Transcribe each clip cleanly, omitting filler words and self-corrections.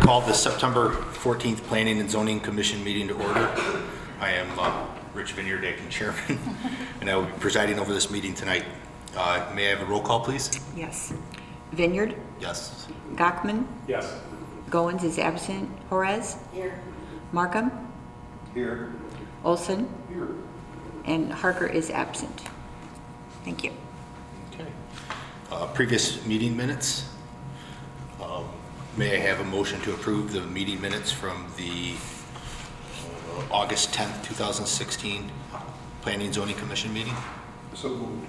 call the September 14th Planning and Zoning Commission meeting to order. I am Rich Vineyard, acting chairman, and I will be presiding over this meeting tonight. May I have a roll call, please? Yes. Vineyard? Yes. Gockman? Yes. Goins is absent. Horez? Here. Markham? Here. Olson? Here. And Harker is absent. Thank you. Okay. Previous meeting minutes. May I have a motion to approve the meeting minutes from the August 10th, 2016 Planning and Zoning Commission meeting? So moved.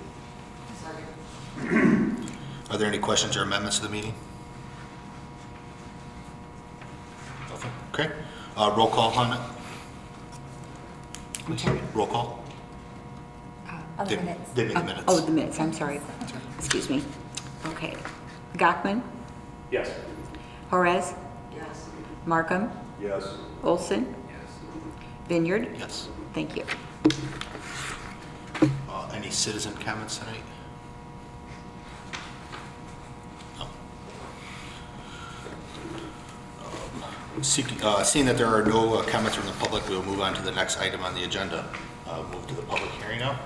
Are there any questions or amendments to the meeting? Nothing? Okay. Roll call on it. I'm sorry. Roll call. On the minutes. Did the minutes. Oh, the minutes. I'm sorry. Excuse me. Okay. Gockman? Yes. Horez? Yes. Markham? Yes. Olson? Vineyard? Yes. Thank you. Any citizen comments tonight? No. Seeing that there are no comments from the public, we will move on to the next item on the agenda. Move to the public hearing now.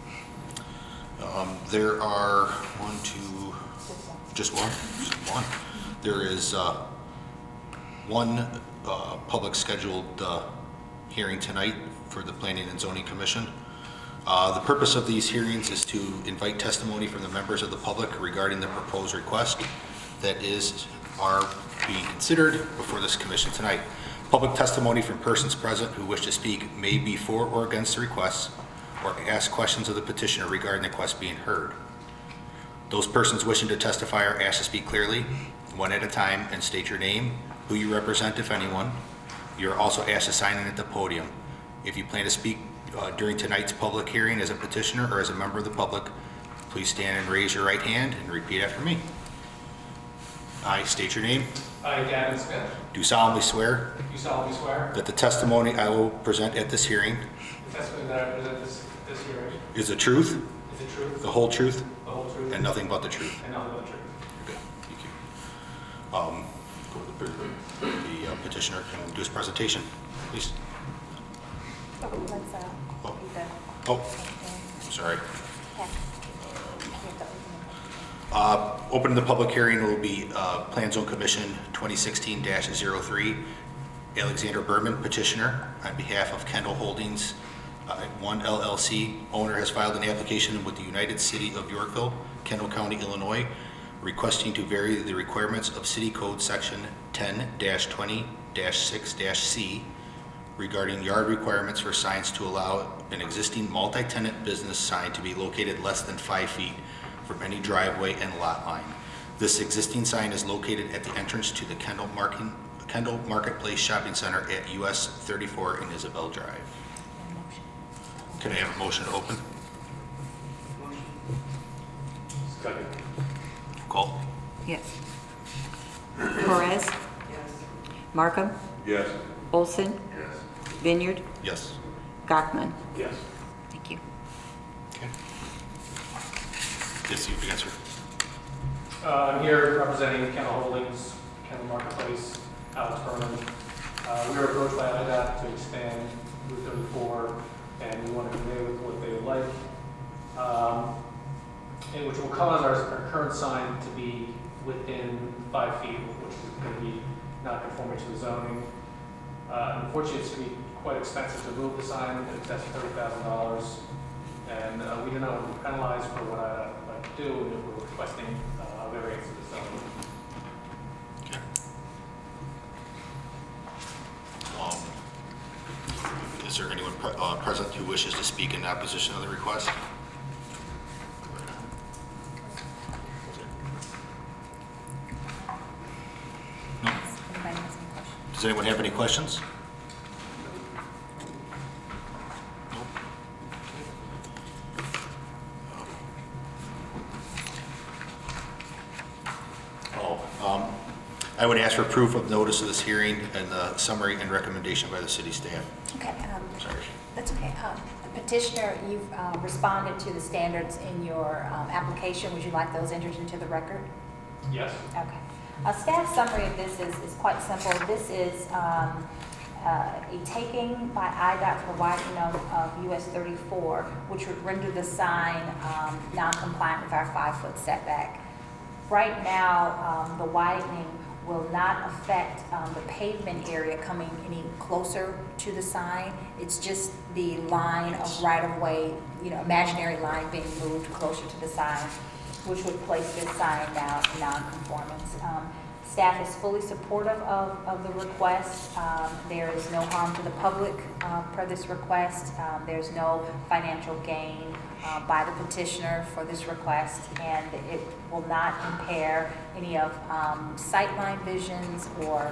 There are just one. There is one public scheduled hearing tonight for the Planning and Zoning Commission. The purpose of these hearings is to invite testimony from the members of the public regarding the proposed request that are being considered before this commission tonight. Public testimony from persons present who wish to speak may be for or against the request or ask questions of the petitioner regarding the request being heard. Those persons wishing to testify are asked to speak clearly, one at a time, and state your name, who you represent, if anyone. You are also asked to sign in at the podium. If you plan to speak during tonight's public hearing as a petitioner or as a member of the public, please stand and raise your right hand and repeat after me. I state your name. I, Gavin Smith, Do solemnly swear do solemnly swear that the testimony I will present at this hearing the testimony that I present this hearing is the truth, is the truth, the whole truth, the whole truth, and nothing but the truth. and nothing but the truth. Okay, thank you. The petitioner can do his presentation, please. Let's, Oh. read the- Oh, I'm sorry. Okay. We have to Opening the public hearing will be Plan Zone Commission 2016-03. Alexander Berman, petitioner, on behalf of Kendall Holdings 1 LLC. Owner has filed an application with the United City of Yorkville, Kendall County, Illinois, requesting to vary the requirements of City Code Section 10-20-6-C regarding yard requirements for signs to allow an existing multi-tenant business sign to be located less than 5 feet from any driveway and lot line. This existing sign is located at the entrance to the Kendall Marketplace Shopping Center at US 34 in Isabel Drive. Can I have a motion to open? Second. Call. Yes. Horez? Yes. Markham? Yes. Olson? Yes. Vineyard? Yes. Gockman? Yes. Thank you. Okay. Yes, you can answer. I'm here representing Kendall Holdings, Kendall Marketplace, Alex Berman. We were approached by IDOT to expand Route 34, and we want to convey with what they would like, and which will cause our current sign to be within 5 feet, which is going to be not conforming to the zoning. Unfortunately, it's going to be quite expensive to move the sign. It's at $30,000, and we do not want to be penalized for what I like to do, and we're requesting a variance of the zoning. Okay. Is there anyone present who wishes to speak in opposition of the request? No? Anybody has any questions? Does anyone have any questions? No? I would ask for proof of notice of this hearing and the summary and recommendation by the city staff. Okay, Sorry. that's okay. Petitioner, you've responded to the standards in your application. Would you like those entered into the record? Yes? Okay. A staff summary of this is quite simple. This is a taking by IDOT for widening of US 34, which would render the sign non-compliant with our 5-foot setback. Right now, the widening will not affect the pavement area coming any closer to the sign. It's just the line of right-of-way, imaginary line being moved closer to the sign, which would place this sign now in non-conformance. Staff is fully supportive of the request. There is no harm to the public per this request. There's no financial gain by the petitioner for this request, and it will not impair any of sightline visions or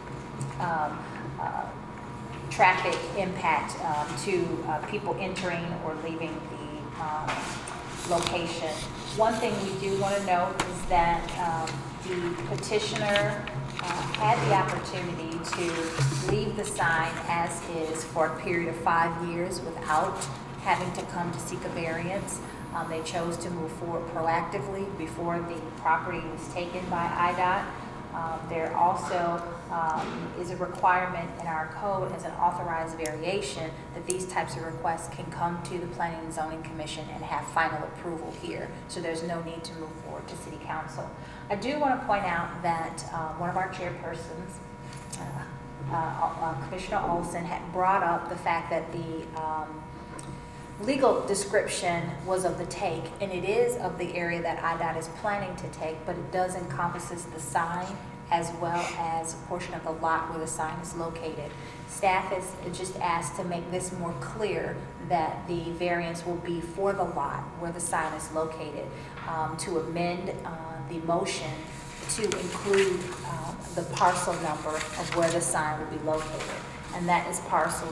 traffic impact to people entering or leaving the location. One thing we do want to note is that the petitioner had the opportunity to leave the sign as is for a period of 5 years without having to come to seek a variance. They chose to move forward proactively before the property was taken by IDOT. There also is a requirement in our code as an authorized variation that these types of requests can come to the Planning and Zoning Commission and have final approval here. So there's no need to move forward to City Council. I do want to point out that one of our chairpersons, Commissioner Olson, had brought up the fact that the legal description was of the take, and it is of the area that IDOT is planning to take, but it does encompasses the sign as well as a portion of the lot where the sign is located. Staff is just asked to make this more clear that the variance will be for the lot where the sign is located, to amend the motion to include the parcel number of where the sign will be located. And that is parcel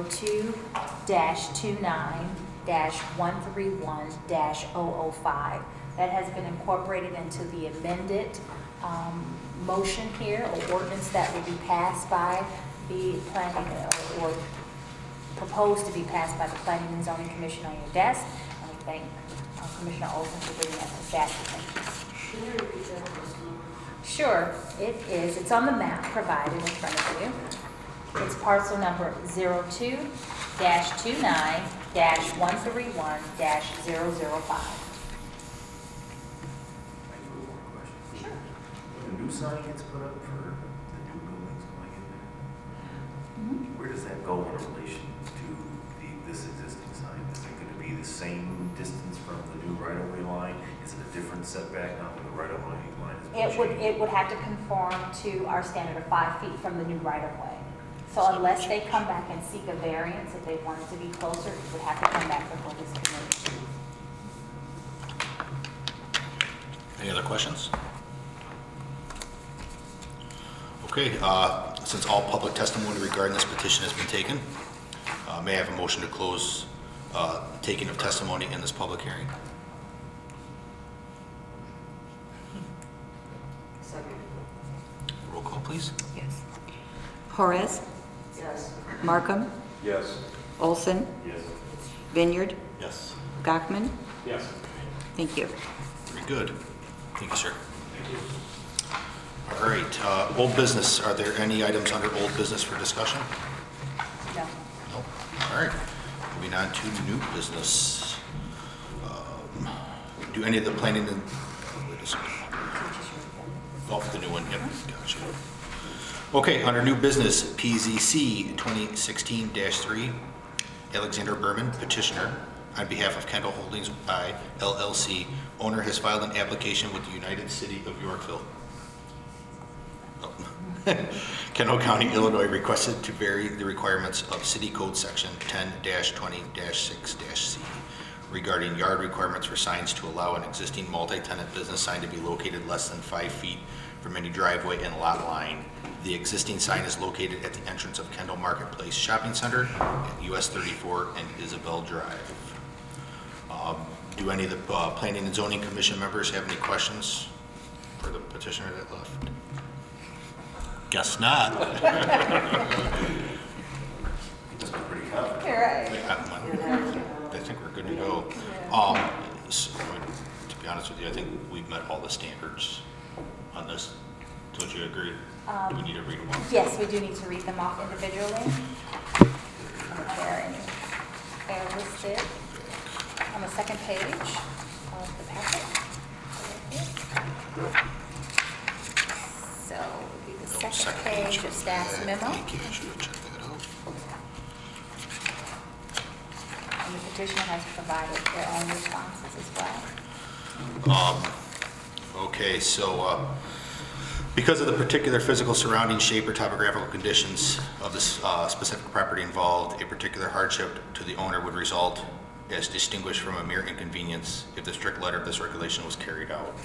02-29-131-005. That has been incorporated into the amended motion here, or ordinance that will be passed by the planning, or proposed to be passed by the Planning and Zoning Commission on your desk. And we thank Commissioner Olson for bringing that to staff. Can you repeat that first number? Sure, it is. It's on the map provided in front of you. It's parcel number 02-29-131-005. Sure. When a new sign gets put up for the new buildings going in there, where does that go in relation to this existing sign? Is it going to be the same distance from the new right-of-way line? Is it a different setback now when the right-of-way line is being changed? It would have to conform to our standard of 5 feet from the new right-of-way. So unless they come back and seek a variance, if they wanted to be closer, it would have to come back before this committee. Any other questions? Okay, since all public testimony regarding this petition has been taken, may I have a motion to close taking of testimony in this public hearing? Second. Roll call, please. Yes. Horace, Yes. Markham, Yes. Olson, Yes. Vineyard, Yes. Yes. Gockman. Thank you. Very good. Thank you, sir. Thank you. All right, old business. Are there any items under old business for discussion? No. No. All right. Moving on to new business. Do any of the planning and... wait a second. Oh, the new one. Yep, gotcha. Okay, under new business, PZC 2016-3, Alexander Berman, petitioner, on behalf of Kendall Holdings I, LLC, owner has filed an application with the United City of Yorkville. Kendall County, Illinois, requested to vary the requirements of City Code Section 10-20-6-C regarding yard requirements for signs to allow an existing multi-tenant business sign to be located less than 5 feet from any driveway and lot line. The existing sign is located at the entrance of Kendall Marketplace Shopping Center at US 34 and Isabel Drive. Do any of the Planning and Zoning Commission members have any questions for the petitioner that left? Guess not. Just pretty confident. You're right. I think we're good to go. So, to be honest with you, I think we've met all the standards on this. would you agree? Do we need to read them all? Yes, we do need to read them off individually. They're listed on the second page of the packet. So, it'll be the second page of staff's memo, Thank you, I should have checked that out. and the petitioner has provided their own responses as well. Okay, so because of the particular physical surrounding shape or topographical conditions of this specific property involved, a particular hardship to the owner would result as distinguished from a mere inconvenience if the strict letter of this regulation was carried out.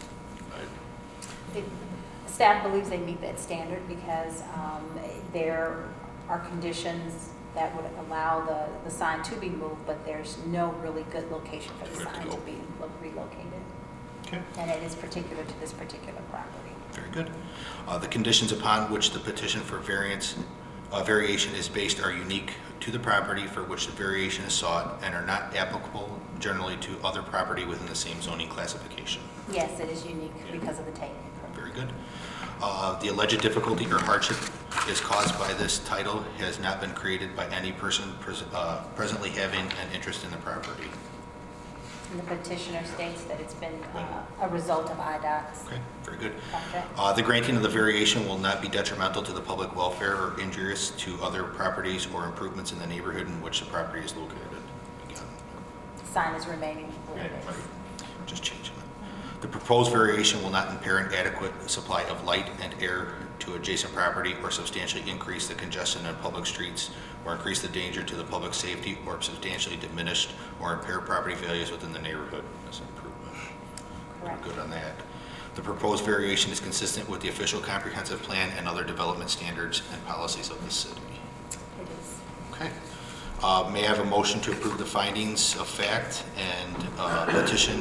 Staff believes they meet that standard because there are conditions that would allow the sign to be moved, but there's no really good location for the sign to be relocated. Okay. And it is particular to this particular property. Very good. The conditions upon which the petition for variation is based are unique to the property for which the variation is sought and are not applicable generally to other property within the same zoning classification. Yes, it is unique because of the taking. Very good. The alleged difficulty or hardship is caused by this title has not been created by any person presently having an interest in the property. And the petitioner states that it's been a result of IDOT's Okay, very good. project. The granting of the variation will not be detrimental to the public welfare or injurious to other properties or improvements in the neighborhood in which the property is located. Again, Sign is remaining where it right, is. just changing it. The proposed variation will not impair an adequate supply of light and air to adjacent property or substantially increase the congestion on public streets or increase the danger to the public safety or substantially diminish or impair property values within the neighborhood. That's an improvement. Correct. We're good on that. The proposed variation is consistent with the official comprehensive plan and other development standards and policies of the city. It is. Okay. May I have a motion to approve the findings of fact and petition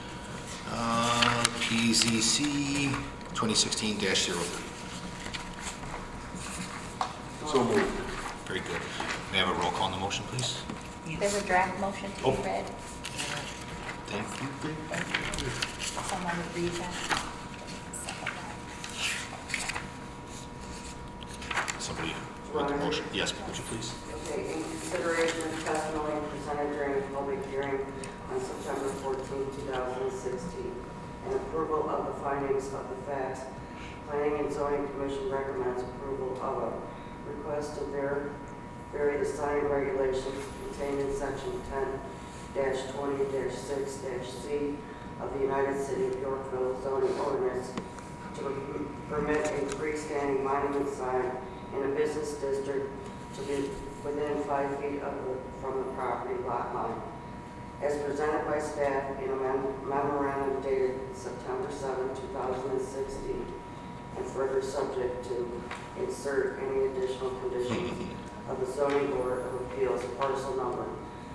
PZC 2016-03? So moved. Very good. May I have a roll call on the motion, please? There's a draft motion to be Oh. read. Thank you. Someone would read that. Second that. Somebody read the motion? Yes, would you please? Okay, in consideration of testimony presented during the public hearing on September 14, 2016, and approval of the findings of the facts, Planning and Zoning Commission recommends approval of a request to vary the sign regulations contained in section 10-20-6-C of the United City of Yorkville zoning ordinance to permit a freestanding monument sign in a business district to be within 5 feet from the property lot line, as presented by staff in a memorandum dated September 7, 2016, and further subject to insert any additional conditions of the zoning board of appeals parcel number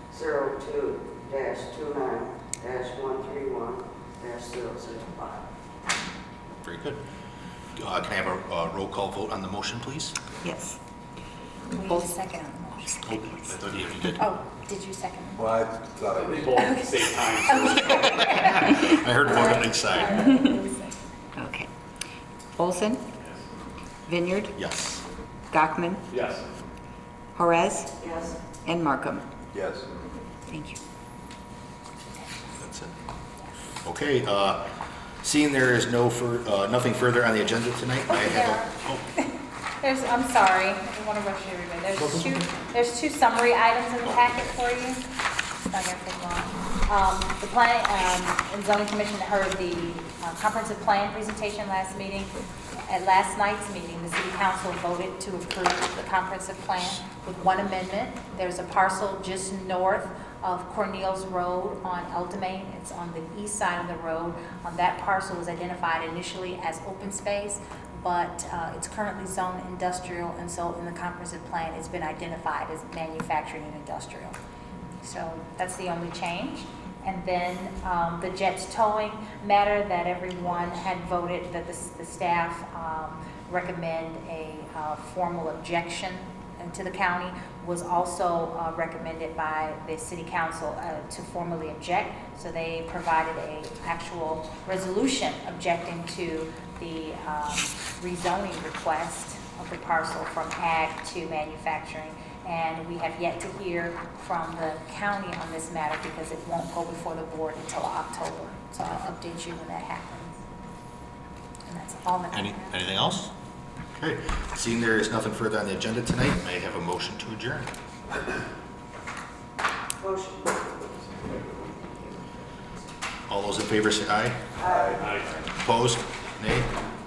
02-29-131-005. Very good. Can I have a roll call vote on the motion, please? Yes. We need a second on the motion. Oh, I thought you did. Oh, did you second? Well, I thought I We was. both at the same time. I heard one on each side. Okay. Olson? Vineyard? Yes. Gachman? Yes. Juarez? Yes. And Markham? Yes. Thank you. That's it. Okay, seeing there is nothing further on the agenda tonight, I have I'm sorry, I don't want to rush everybody. There's two summary items in the packet for you. It's not going to take long. The Planning and Zoning Commission heard the comprehensive plan presentation last meeting. At last night's meeting, the City Council voted to approve the comprehensive plan with one amendment. There's a parcel just north of Cornelius Road on El Domain. It's on the east side of the road. That parcel was identified initially as open space, but it's currently zoned industrial, and so in the comprehensive plan, it's been identified as manufacturing and industrial. So that's the only change. And then the Jets towing matter that everyone had voted that the staff recommend a formal objection to the county was also recommended by the City Council to formally object. So they provided a actual resolution objecting to the rezoning request of the parcel from ag to manufacturing. And we have yet to hear from the county on this matter because it won't go before the board until October. So I'll update you when that happens. And that's all that I have. Anything else? Okay, seeing there is nothing further on the agenda tonight, may I have a motion to adjourn? Motion. All those in favor say aye. Aye. Opposed? Nay?